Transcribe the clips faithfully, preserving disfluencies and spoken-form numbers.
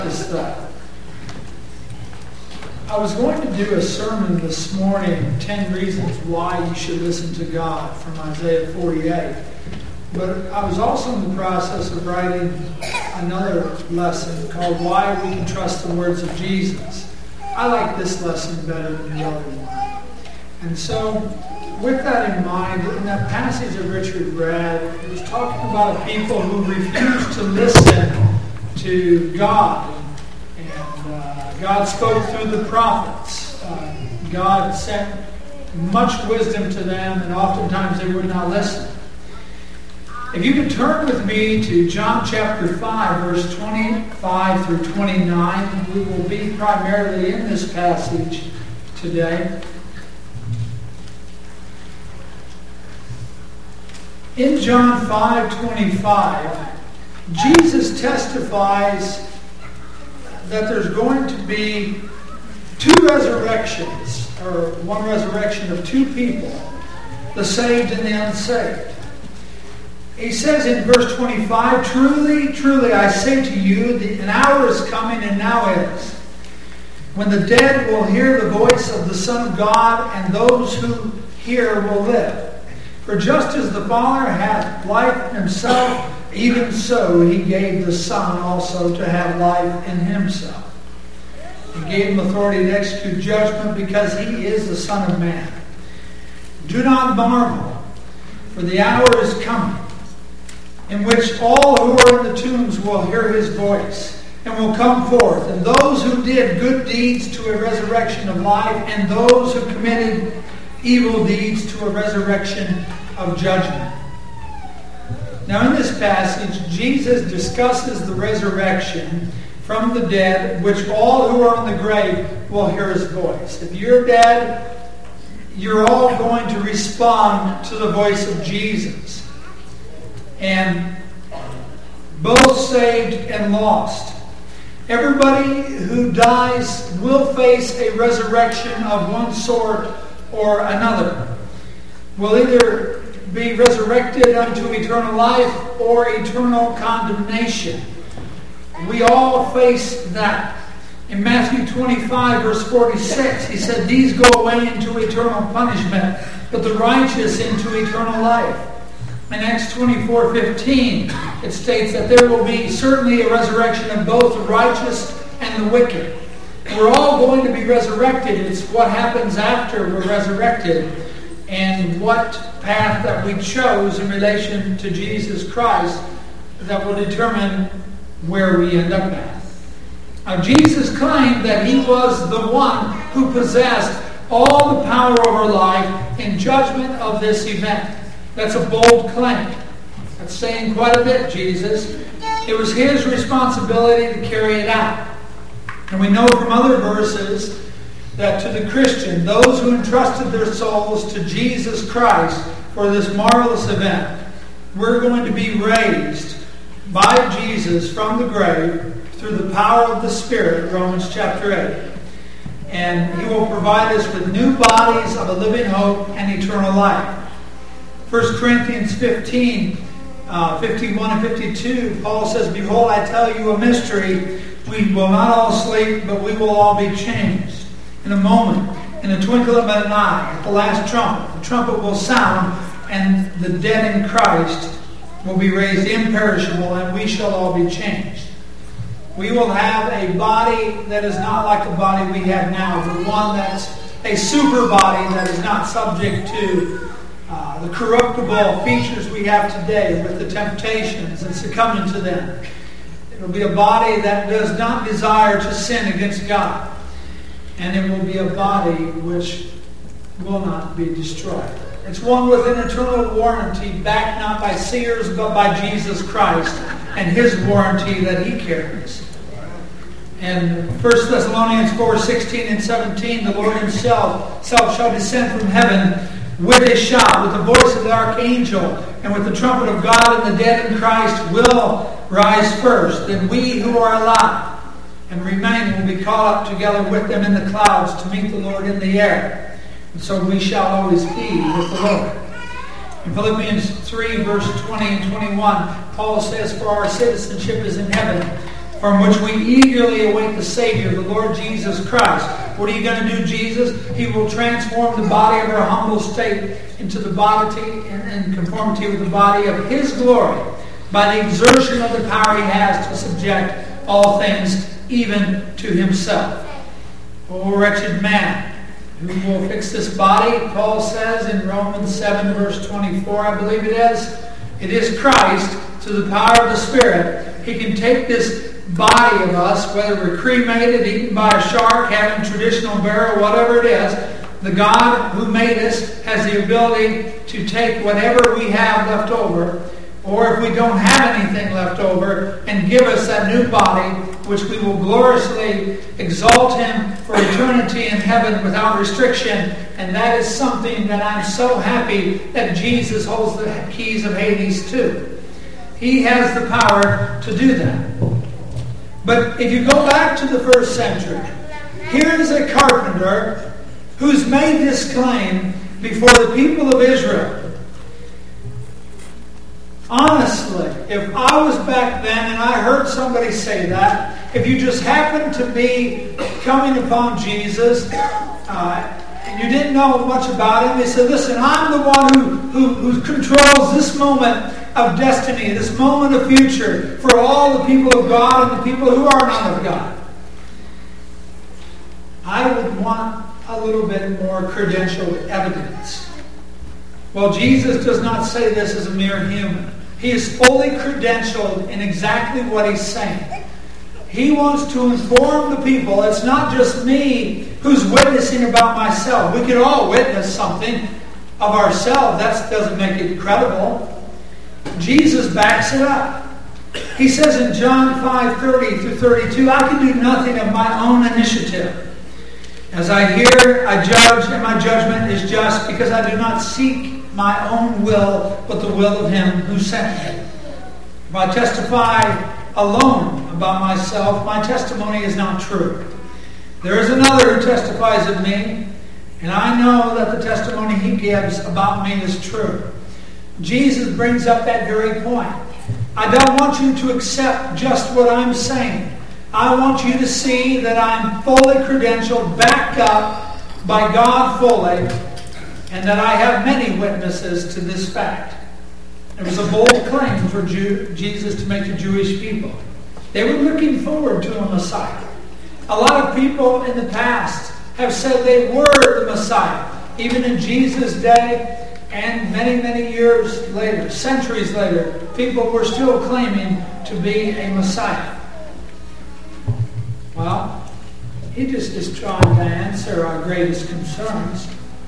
I was going to do a sermon this morning, ten reasons why you should listen to God, from Isaiah forty-eight. But I was also in the process of writing another lesson called Why We Can Trust the Words of Jesus. I like this lesson better than the other one. And so, with that in mind, in that passage that Richard read, it was talking about a people who refused to listen to God. And uh, God spoke through the prophets. Uh, God sent much wisdom to them, and oftentimes they would not listen. If you could turn with me to John chapter five, verse twenty-five through twenty-nine, we will be primarily in this passage today. In John five twenty-five, Jesus testifies that there's going to be two resurrections, or one resurrection of two people, the saved and the unsaved. He says in verse twenty-five, Truly, truly, I say to you, an hour is coming, and now is, when the dead will hear the voice of the Son of God, and those who hear will live. For just as the Father hath life in himself, even so he gave the Son also to have life in himself. He gave him authority to execute judgment, because he is the Son of Man. Do not marvel, for the hour is coming, in which all who are in the tombs will hear his voice, and will come forth, and those who did good deeds to a resurrection of life, and those who committed evil deeds to a resurrection of judgment. Now in this passage, Jesus discusses the resurrection from the dead, which all who are in the grave will hear his voice. If you're dead, you're all going to respond to the voice of Jesus. And both saved and lost. Everybody who dies will face a resurrection of one sort or another. Will either be resurrected unto eternal life or eternal condemnation. We all face that. In Matthew twenty-five, verse forty-six, he said, These go away into eternal punishment, but the righteous into eternal life. In Acts twenty-four fifteen, it states that there will be certainly a resurrection of both the righteous and the wicked. We're all going to be resurrected. It's what happens after we're resurrected and what path that we chose in relation to Jesus Christ that will determine where we end up at. Now, Jesus claimed that he was the one who possessed all the power over life in judgment of this event. That's a bold claim. That's saying quite a bit, Jesus. It was his responsibility to carry it out. And we know from other verses that to the Christian, those who entrusted their souls to Jesus Christ for this marvelous event, we're going to be raised by Jesus from the grave through the power of the Spirit, Romans chapter eight. And he will provide us with new bodies of a living hope and eternal life. First Corinthians fifteen, uh, fifty-one and fifty-two, Paul says, Behold, I tell you a mystery. We will not all sleep, but we will all be changed. In a moment, in a twinkle of an eye, at the last trumpet, the trumpet will sound, and the dead in Christ will be raised imperishable, and we shall all be changed. We will have a body that is not like the body we have now, but one that's a super body that is not subject to uh, the corruptible features we have today with the temptations and succumbing to them. It will be a body that does not desire to sin against God. And it will be a body which will not be destroyed. It's one with an eternal warranty, backed not by seers, but by Jesus Christ and his warranty that he carries. And First Thessalonians four, sixteen and seventeen, the Lord himself self shall descend from heaven with a shout, with the voice of the archangel, and with the trumpet of God, and the dead in Christ will rise first. Then we who are alive and remain will be caught up together with them in the clouds to meet the Lord in the air. And so we shall always be with the Lord. In Philippians three, verse twenty and twenty-one, Paul says, For our citizenship is in heaven, from which we eagerly await the Savior, the Lord Jesus Christ. What are you going to do, Jesus? He will transform the body of our humble state into the body and in conformity with the body of His glory by the exertion of the power He has to subject all things, even to Himself. O wretched man, who will fix this body? Paul says in Romans seven, verse twenty-four, I believe it is. It is Christ, through the power of the Spirit. He can take this body of us, whether we're cremated, eaten by a shark, having traditional burial, whatever it is. The God who made us has the ability to take whatever we have left over, or if we don't have anything left over, and give us that new body, which we will gloriously exalt Him for eternity in heaven without restriction. And that is something that I'm so happy that Jesus holds the keys of Hades to. He has the power to do that. But if you go back to the first century, here is a carpenter who's made this claim before the people of Israel. Honestly, if I was back then and I heard somebody say that, if you just happened to be coming upon Jesus uh, and you didn't know much about Him, they said, listen, I'm the one who, who, who controls this moment of destiny, this moment of future for all the people of God and the people who are not of God. I would want a little bit more credentialed evidence. Well, Jesus does not say this as a mere human. He is fully credentialed in exactly what He's saying. He wants to inform the people. It's not just me who's witnessing about myself. We could all witness something of ourselves. That doesn't make it credible. Jesus backs it up. He says in John five, thirty through thirty-two, I can do nothing of my own initiative. As I hear, I judge, and my judgment is just, because I do not seek my own will, but the will of Him who sent me. If I testify alone about myself, my testimony is not true. There is another who testifies of me, and I know that the testimony He gives about me is true. Jesus brings up that very point. I don't want you to accept just what I'm saying. I want you to see that I'm fully credentialed, backed up by God fully, and that I have many witnesses to this fact. It was a bold claim for Jew, Jesus to make to Jewish people. They were looking forward to a Messiah. A lot of people in the past have said they were the Messiah, even in Jesus' day. And many, many years later, centuries later, people were still claiming to be a Messiah. Well, He just is trying to answer our greatest concerns.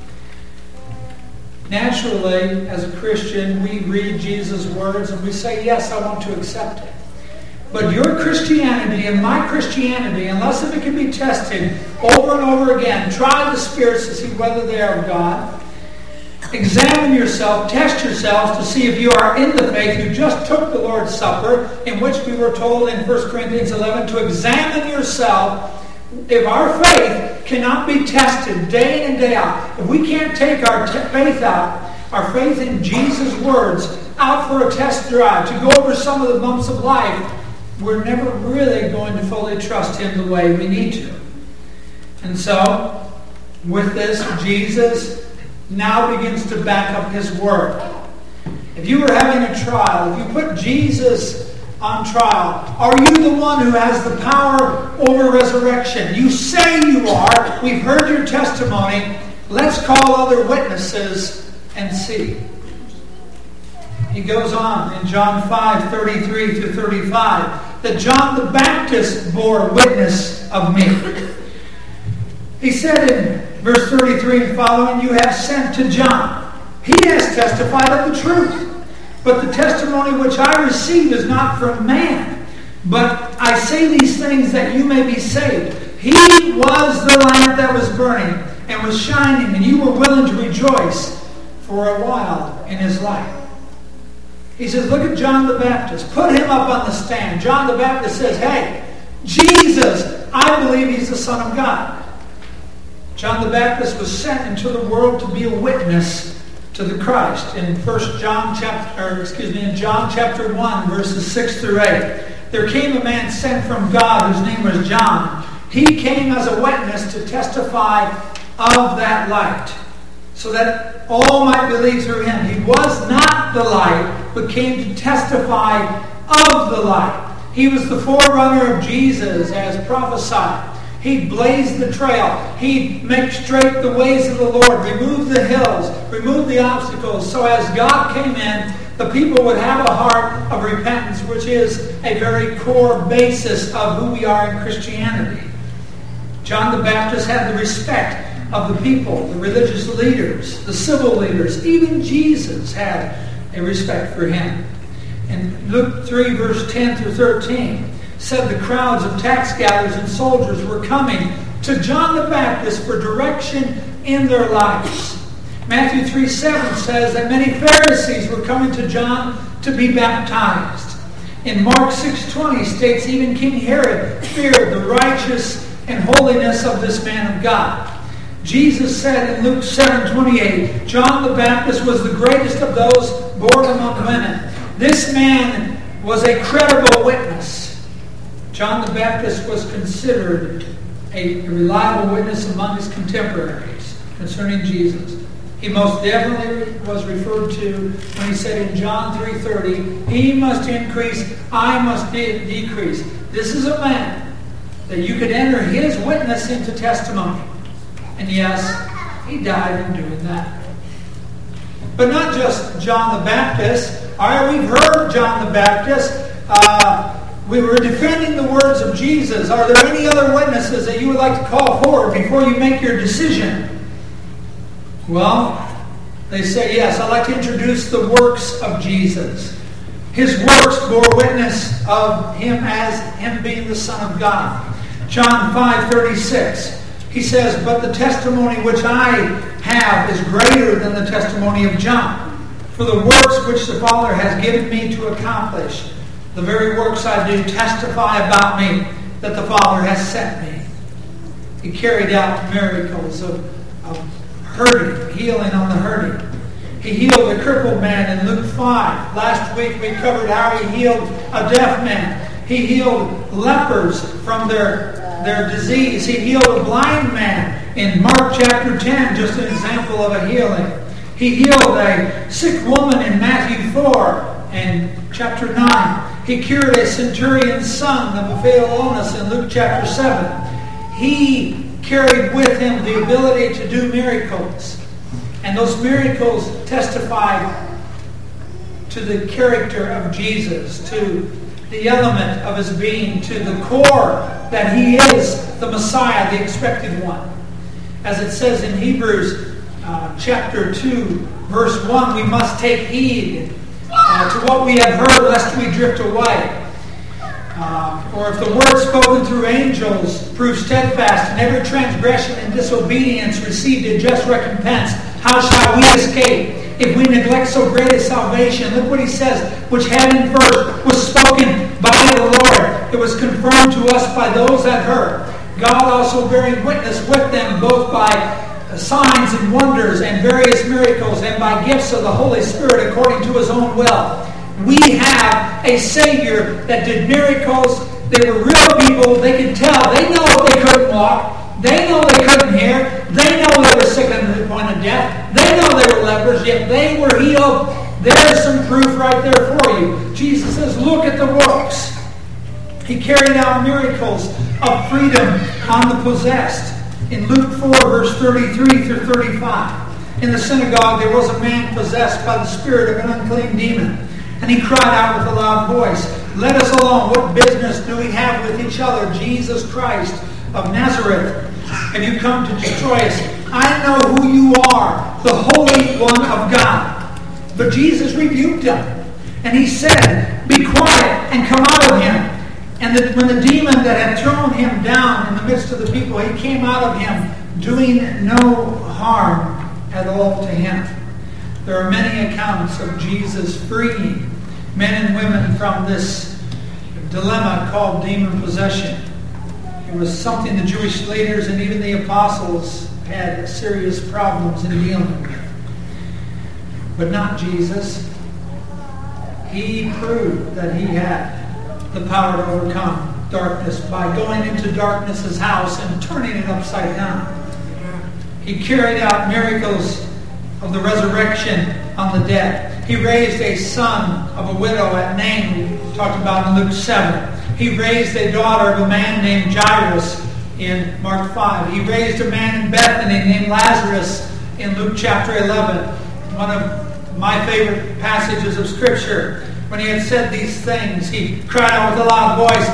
Naturally, as a Christian, we read Jesus' words and we say, yes, I want to accept it. But your Christianity and my Christianity, unless if it can be tested over and over again, try the spirits to see whether they are of God. Examine yourself, test yourselves to see if you are in the faith. You just took the Lord's Supper, in which we were told in First Corinthians eleven to examine yourself. If our faith cannot be tested day in and day out, if we can't take our te- faith out, our faith in Jesus' words, out for a test drive, to go over some of the bumps of life, we're never really going to fully trust Him the way we need to. And so, with this, Jesus now begins to back up His word. If you were having a trial, if you put Jesus on trial, are you the one who has the power over resurrection? You say you are. We've heard your testimony. Let's call other witnesses and see. He goes on in John five, thirty-three through thirty-five, that John the Baptist bore witness of me. He said in verse thirty-three and following, you have sent to John. He has testified of the truth. But the testimony which I receive is not from man. But I say these things that you may be saved. He was the lamp that was burning and was shining, and you were willing to rejoice for a while in his light. He says, look at John the Baptist. Put him up on the stand. John the Baptist says, hey, Jesus, I believe he's the Son of God. John the Baptist was sent into the world to be a witness to the Christ. In First John chapter, or excuse me, in John chapter one, verses six through eight. there came a man sent from God whose name was John. He came as a witness to testify of that light, so that all might believe through him. He was not the light, but came to testify of the light. He was the forerunner of Jesus as prophesied. He'd blaze the trail. He'd make straight the ways of the Lord, remove the hills, remove the obstacles, so as God came in, the people would have a heart of repentance, which is a very core basis of who we are in Christianity. John the Baptist had the respect of the people, the religious leaders, the civil leaders. Even Jesus had a respect for him. In Luke three, verse ten through thirteen, said the crowds of tax gatherers and soldiers were coming to John the Baptist for direction in their lives. Matthew three seven says that many Pharisees were coming to John to be baptized. In Mark six twenty states even King Herod feared the righteous and holiness of this man of God. Jesus said in Luke seven twenty-eight, John the Baptist was the greatest of those born among women. This man was a credible witness. John the Baptist was considered a reliable witness among his contemporaries concerning Jesus. He most definitely was referred to when he said in John three thirty, he must increase, I must de- decrease. This is a man that you could enter his witness into testimony. And yes, he died in doing that. But not just John the Baptist. All right, we've heard John the Baptist. Uh, we were defending the words of Jesus. Are there any other witnesses that you would like to call forward before you make your decision? Well, they say, yes, I'd like to introduce the works of Jesus. His works bore witness of him as him being the Son of God. John five thirty-six, he says, but the testimony which I have is greater than the testimony of John. For the works which the Father has given me to accomplish, the very works I do testify about me that the Father has sent me. He carried out miracles of, of hurting, healing on the hurting. He healed a crippled man in Luke five. Last week we covered how he healed a deaf man. He healed lepers from their, their disease. He healed a blind man in Mark chapter ten, just an example of a healing. He healed a sick woman in Matthew four and chapter nine. He cured a centurion's son of a fatal illness in Luke chapter seven. He carried with him the ability to do miracles. And those miracles testified to the character of Jesus, to the element of his being, to the core that he is the Messiah, the expected one. As it says in Hebrews uh, chapter two, verse one, we must take heed uh, to what we have heard, lest we drift away. Uh, or if the word spoken through angels proved steadfast, and every transgression and disobedience received a just recompense, how shall we escape if we neglect so great a salvation? Look what he says, which heaven first was spoken by the Lord. It was confirmed to us by those that heard. God also bearing witness with them, both by signs and wonders and various miracles, and by gifts of the Holy Spirit according to his own will. We have a Savior that did miracles. They were real people. They could tell. They know they couldn't walk. They know they couldn't hear. They know they were sick unto the point of death. They know they were lepers, yet they were healed. There's some proof right there for you. Jesus says, look at the works. He carried out miracles of freedom on the possessed. In Luke four, verse thirty-three through thirty-five, in the synagogue there was a man possessed by the spirit of an unclean demon. And he cried out with a loud voice, let us alone. What business do we have with each other? Jesus Christ of Nazareth, have you come to destroy us? I know who you are, the Holy One of God. But Jesus rebuked him. And he said, be quiet and come out of him. And the, when the demon that had thrown him down in the midst of the people, he came out of him, doing no harm at all to him. There are many accounts of Jesus freeing men and women from this dilemma called demon possession. It was something the Jewish leaders and even the apostles had serious problems in dealing with. But not Jesus. He proved that he had the power to overcome darkness by going into darkness's house and turning it upside down. He carried out miracles of the resurrection on the dead. He raised a son of a widow at Nain, we talked about in Luke seven. He raised a daughter of a man named Jairus in Mark five. He raised a man in Bethany named Lazarus in Luke chapter eleven. One of my favorite passages of Scripture. When he had said these things, he cried out with a loud voice,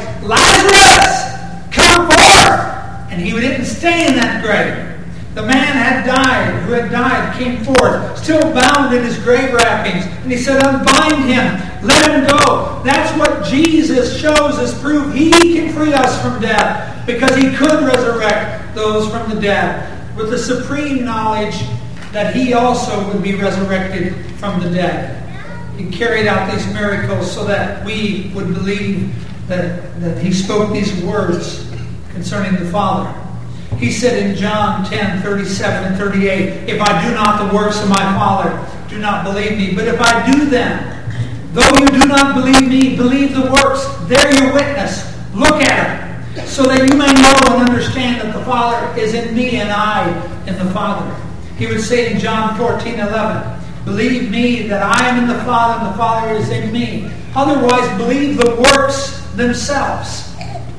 "Lazarus, come forth!" And he didn't stay in that grave. The man had died, who had died, came forth, still bound in his grave wrappings. And he said, "Unbind him, let him go." That's what Jesus shows as proof. He can free us from death because he could resurrect those from the dead with the supreme knowledge that he also would be resurrected from the dead. He carried out these miracles so that we would believe that, that he spoke these words concerning the Father. He said in John ten, thirty-seven and thirty-eight, "If I do not the works of my Father, do not believe me. But if I do them, though you do not believe me, believe the works. They're your witness. Look at them, so that you may know and understand that the Father is in me and I in the Father." He would say in John fourteen, eleven, "Believe me that I am in the Father and the Father is in me. Otherwise, believe the works themselves."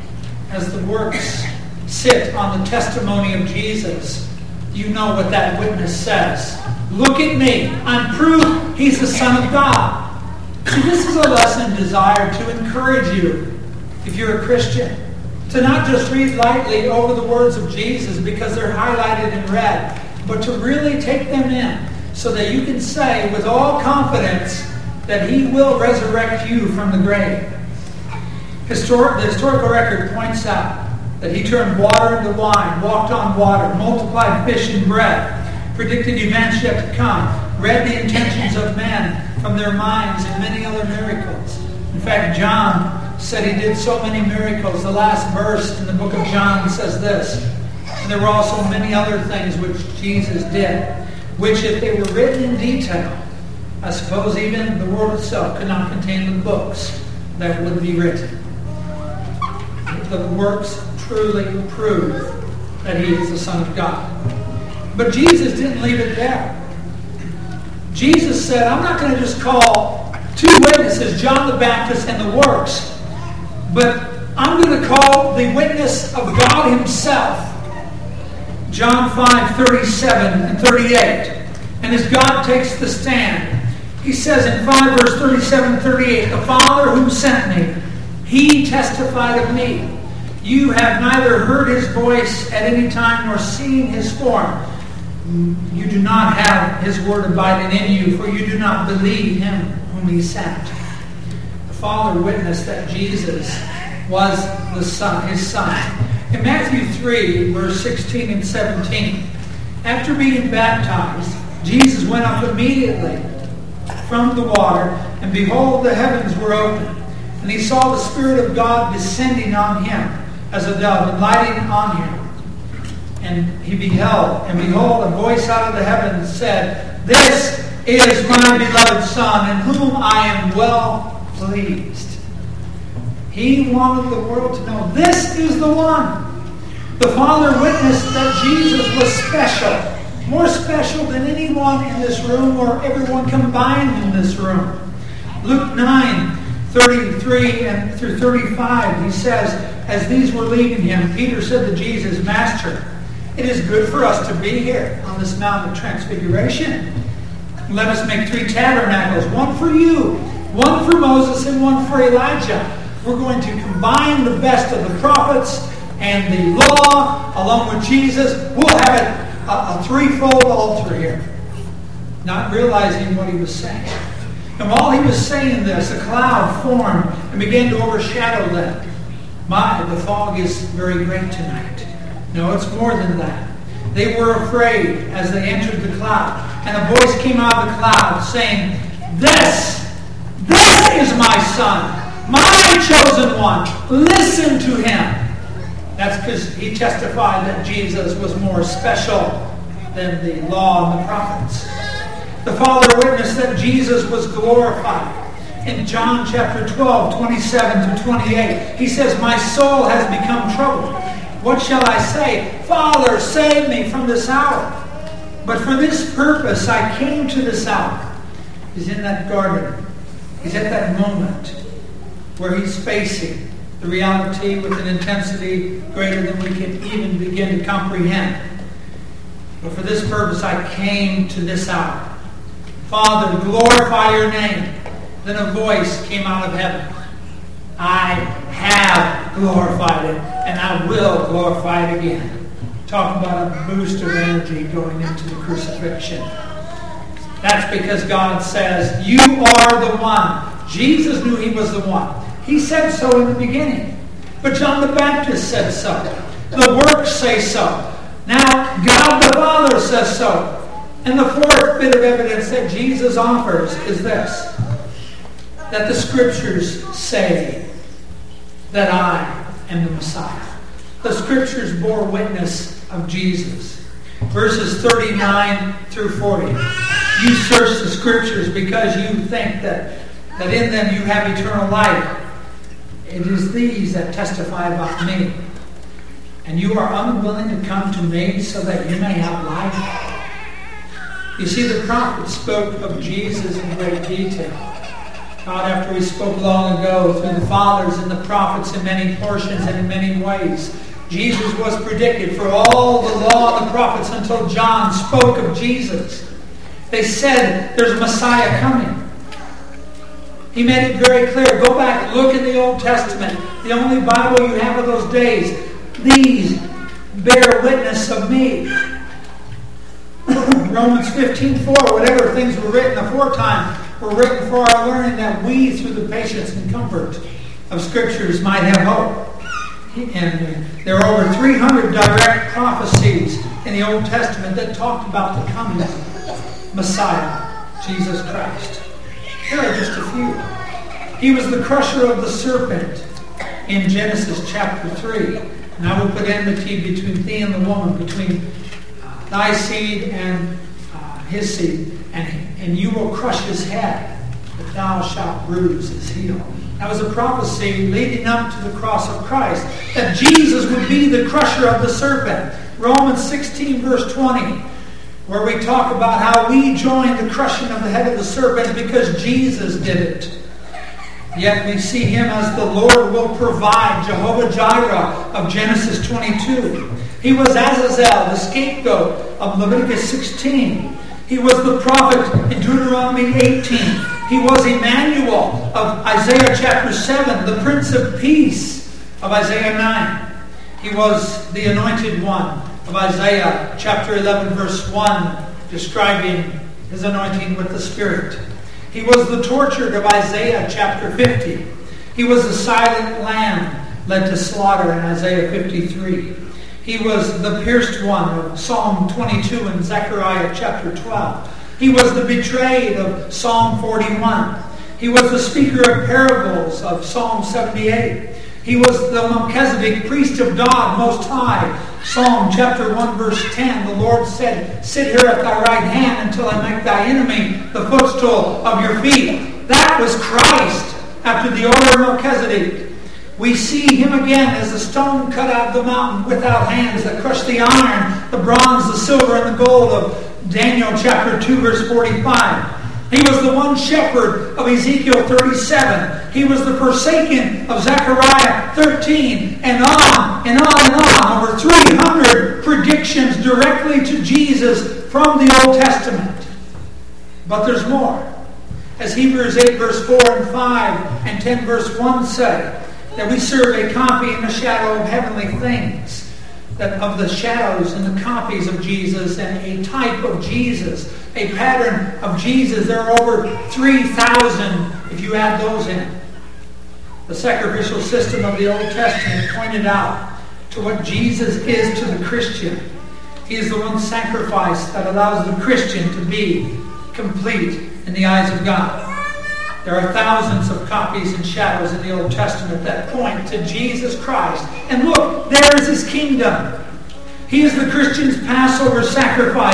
As the works sit on the testimony of Jesus, you know what that witness says. Look at me. I'm proof he's the Son of God. See, this is a lesson desired to encourage you, if you're a Christian, to not just read lightly over the words of Jesus because they're highlighted in red, but to really take them in so that you can say with all confidence that he will resurrect you from the grave. Histor- the historical record points out that he turned water into wine, walked on water, multiplied fish and bread, predicted events yet to come, read the intentions of men from their minds, and many other miracles. In fact, John said he did so many miracles. The last verse in the book of John says this, "And there were also many other things which Jesus did, which if they were written in detail, I suppose even the world itself could not contain the books that would be written." The works truly prove that he is the Son of God. But Jesus didn't leave it there. Jesus said, "I'm not going to just call two witnesses, John the Baptist and the works, but I'm going to call the witness of God himself." John five, thirty-seven and thirty-eight. And as God takes the stand, he says in five verse thirty-seven and thirty-eight, "The Father whom sent me, he testified of me. You have neither heard his voice at any time nor seen his form. You do not have his word abiding in you, for you do not believe him whom he sent." The Father witnessed that Jesus was the Son, his Son. In Matthew three, verse sixteen and seventeen, after being baptized, Jesus went up immediately from the water, and behold, the heavens were opened, and he saw the Spirit of God descending on him as a dove and lighting on him. And he beheld, and behold, a voice out of the heavens said, "This is my beloved Son, in whom I am well pleased." He wanted the world to know, this is the one. The Father witnessed that Jesus was special, more special than anyone in this room or everyone combined in this room. Luke nine, thirty-three and through thirty-five, he says, as these were leaving him, Peter said to Jesus, "Master, it is good for us to be here on this Mount of Transfiguration. Let us make three tabernacles, one for you, one for Moses, and one for Elijah. We're going to combine the best of the prophets and the law along with Jesus. We'll have a, a, a threefold altar here." Not realizing what he was saying. And while he was saying this, a cloud formed and began to overshadow them. My, the fog is very great tonight. No, it's more than that. They were afraid as they entered the cloud. And a voice came out of the cloud saying, "This, this is my Son, my chosen one. Listen to him." That's because he testified that Jesus was more special than the law and the prophets. The Father witnessed that Jesus was glorified. In John chapter twelve, twenty-seven to twenty-eight, he says, "My soul has become troubled. What shall I say? Father, save me from this hour. But for this purpose I came to this hour." He's in that garden. He's at that moment where he's facing the reality with an intensity greater than we can even begin to comprehend. But for this purpose I came to this hour. Father, glorify your name. Then a voice came out of heaven. I have glorified it, and I will glorify it again. Talk about a boost of energy going into the crucifixion. That's because God says, you are the one. Jesus knew he was the one. He said so in the beginning. But John the Baptist said so. The works say so. Now God the Father says so. And the fourth bit of evidence that Jesus offers is this: that the Scriptures say that I am the Messiah. The Scriptures bore witness of Jesus. Verses thirty-nine through forty. You search the Scriptures because you think that, that in them you have eternal life. It is these that testify about me. And you are unwilling to come to me so that you may have life. You see, the prophets spoke of Jesus in great detail. God, after he spoke long ago through the fathers and the prophets in many portions and in many ways, Jesus was predicted for all the law and the prophets until John spoke of Jesus. They said there's a Messiah coming. He made it very clear. Go back, look in the Old Testament, the only Bible you have of those days. These bear witness of me. Romans fifteen four, whatever things were written aforetime were written for our learning, that we, through the patience and comfort of Scriptures, might have hope. And there are over three hundred direct prophecies in the Old Testament that talked about the coming Messiah, Jesus Christ. Here are just a few. He was the crusher of the serpent in Genesis chapter three. And I will put enmity between thee and the woman, between uh, thy seed and uh, his seed, and, and you will crush his head, but thou shalt bruise his heel. That was a prophecy leading up to the cross of Christ, that Jesus would be the crusher of the serpent. Romans sixteen verse twenty, where we talk about how we join the crushing of the head of the serpent because Jesus did it. Yet we see him as the Lord will provide, Jehovah Jireh of Genesis twenty-two. He was Azazel, the scapegoat of Leviticus sixteen. He was the prophet in Deuteronomy eighteen. He was Emmanuel of Isaiah chapter seven, the Prince of Peace of Isaiah nine. He was the anointed one of Isaiah chapter eleven verse one, describing his anointing with the Spirit. He was the tortured of Isaiah chapter fifty. He was the silent lamb led to slaughter in Isaiah fifty-three. He was the pierced one of Psalm twenty-two and Zechariah chapter twelve. He was the betrayed of Psalm forty-one. He was the speaker of parables of Psalm seventy-eight. He was the Melchizedek, priest of God Most High. Psalm chapter one verse ten, the Lord said, sit here at thy right hand until I make thy enemy the footstool of your feet. That was Christ after the order of Melchizedek. We see him again as the stone cut out of the mountain without hands that crushed the iron, the bronze, the silver, and the gold of Daniel chapter two verse forty-five. He was the one shepherd of Ezekiel thirty-seven. He was the forsaken of Zechariah thirteen, and on and on and on. Over three hundred predictions directly to Jesus from the Old Testament. But there's more. As Hebrews eight verse four and five and ten verse one say, that we serve a copy in the shadow of heavenly things. That of the shadows and the copies of Jesus and a type of Jesus, a pattern of Jesus. There are over three thousand if you add those in. The sacrificial system of the Old Testament pointed out to what Jesus is to the Christian. He is the one sacrifice that allows the Christian to be complete in the eyes of God. There are thousands of copies and shadows in the Old Testament that point to Jesus Christ. And look, there is his kingdom. He is the Christian's Passover sacrifice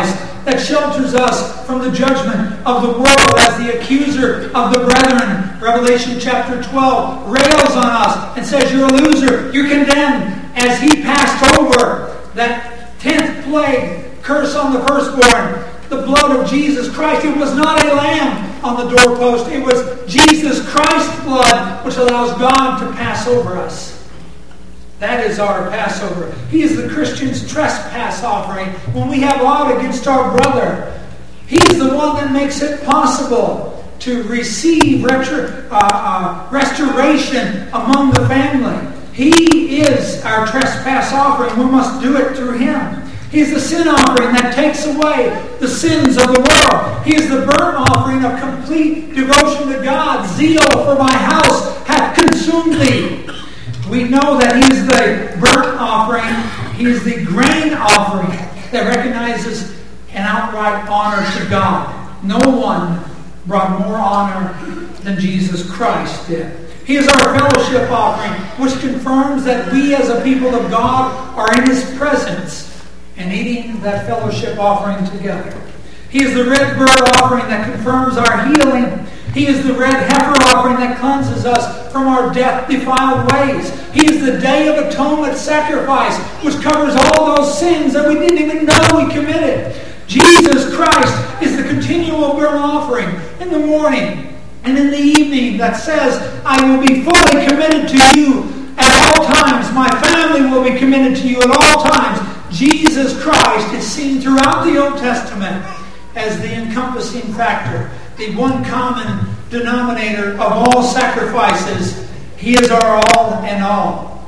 that shelters us from the judgment of the world as the accuser of the brethren, Revelation chapter twelve, rails on us and says, you're a loser, you're condemned, as he passed over that tenth plague, curse on the firstborn, the blood of Jesus Christ. It was not a lamb on the doorpost. It was Jesus Christ's blood which allows God to pass over us. That is our Passover. He is the Christian's trespass offering when we have ought against our brother. He is the one that makes it possible to receive retro, uh, uh, restoration among the family. He is our trespass offering. We must do it through Him. He is the sin offering that takes away the sins of the world. He is the burnt offering of complete devotion to God. Zeal for my house hath consumed thee. We know that He is the burnt offering. He is the grain offering that recognizes an outright honor to God. No one brought more honor than Jesus Christ did. He is our fellowship offering, which confirms that we as a people of God are in His presence and eating that fellowship offering together. He is the red bird offering that confirms our healing. He is the red heifer offering that cleanses us from our death-defiled ways. He is the Day of Atonement sacrifice, which covers all those sins that we didn't even know we committed. Jesus Christ is the continual burnt offering in the morning and in the evening that says, I will be fully committed to you at all times. My family will be committed to you at all times. Jesus Christ is seen throughout the Old Testament as the encompassing factor, the one common denominator of all sacrifices. He is our all and all.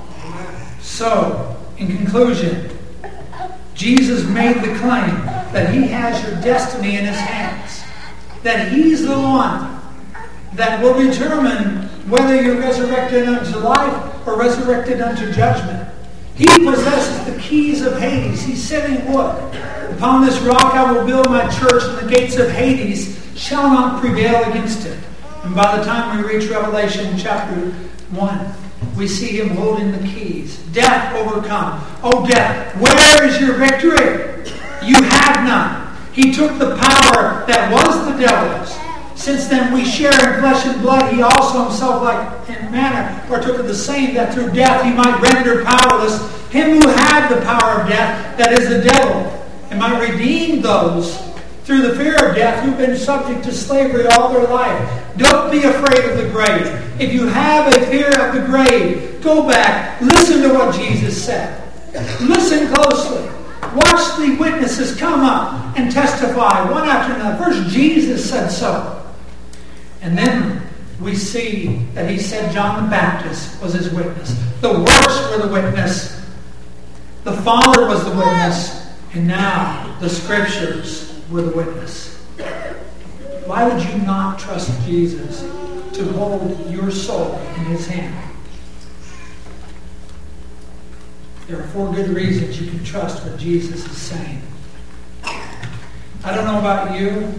So, in conclusion, Jesus made the claim that He has your destiny in His hands. That He's the one that will determine whether you're resurrected unto life or resurrected unto judgment. He possesses the keys of Hades. He's saying, look, upon this rock I will build my church, and the gates of Hades shall not prevail against it. And by the time we reach Revelation chapter one, we see Him holding the keys. Death overcome. Oh, death, where is your victory? You have none. He took the power that was the devil's. Since then we share in flesh and blood, He also Himself, like in manner, partook of the same, that through death He might render powerless him who had the power of death, that is the devil, and might redeem those through the fear of death who've been subject to slavery all their life. Don't be afraid of the grave. If you have a fear of the grave, go back, listen to what Jesus said. Listen closely. Watch the witnesses come up and testify one after another. First, Jesus said so. And then we see that He said John the Baptist was His witness. The works were the witness. The Father was the witness. And now the Scriptures were the witness. Why would you not trust Jesus to hold your soul in His hand? There are four good reasons you can trust what Jesus is saying. I don't know about you.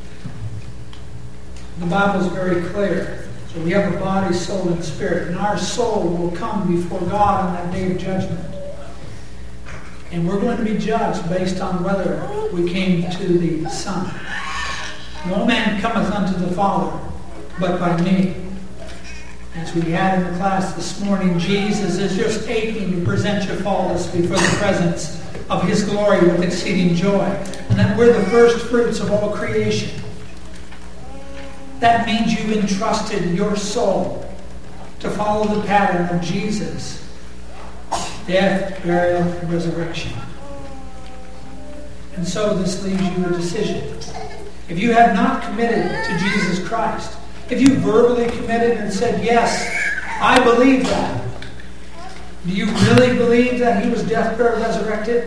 The Bible is very clear. So we have a body, soul, and spirit. And our soul will come before God on that day of judgment. And we're going to be judged based on whether we came to the Son. No man cometh unto the Father but by me. As we had in the class this morning, Jesus is just aching to present you faultless before the presence of His glory with exceeding joy. And that we're the first fruits of all creation. That means you've entrusted your soul to follow the pattern of Jesus. Death, burial, and resurrection. And so this leaves you a decision. If you have not committed to Jesus Christ, if you verbally committed and said, yes, I believe that. Do you really believe that He was death, buried, resurrected?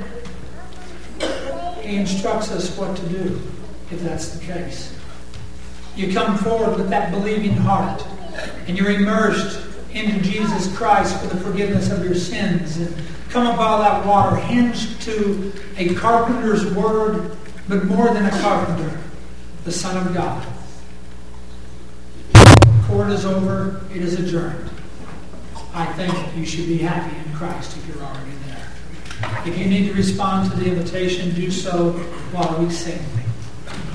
He instructs us what to do if that's the case. You come forward with that believing heart, and you're immersed into Jesus Christ for the forgiveness of your sins, and come up out of that water hinged to a carpenter's word, but more than a carpenter, the Son of God. The court is over. It is adjourned. I think you should be happy in Christ if you're already there. If you need to respond to the invitation, do so while we sing.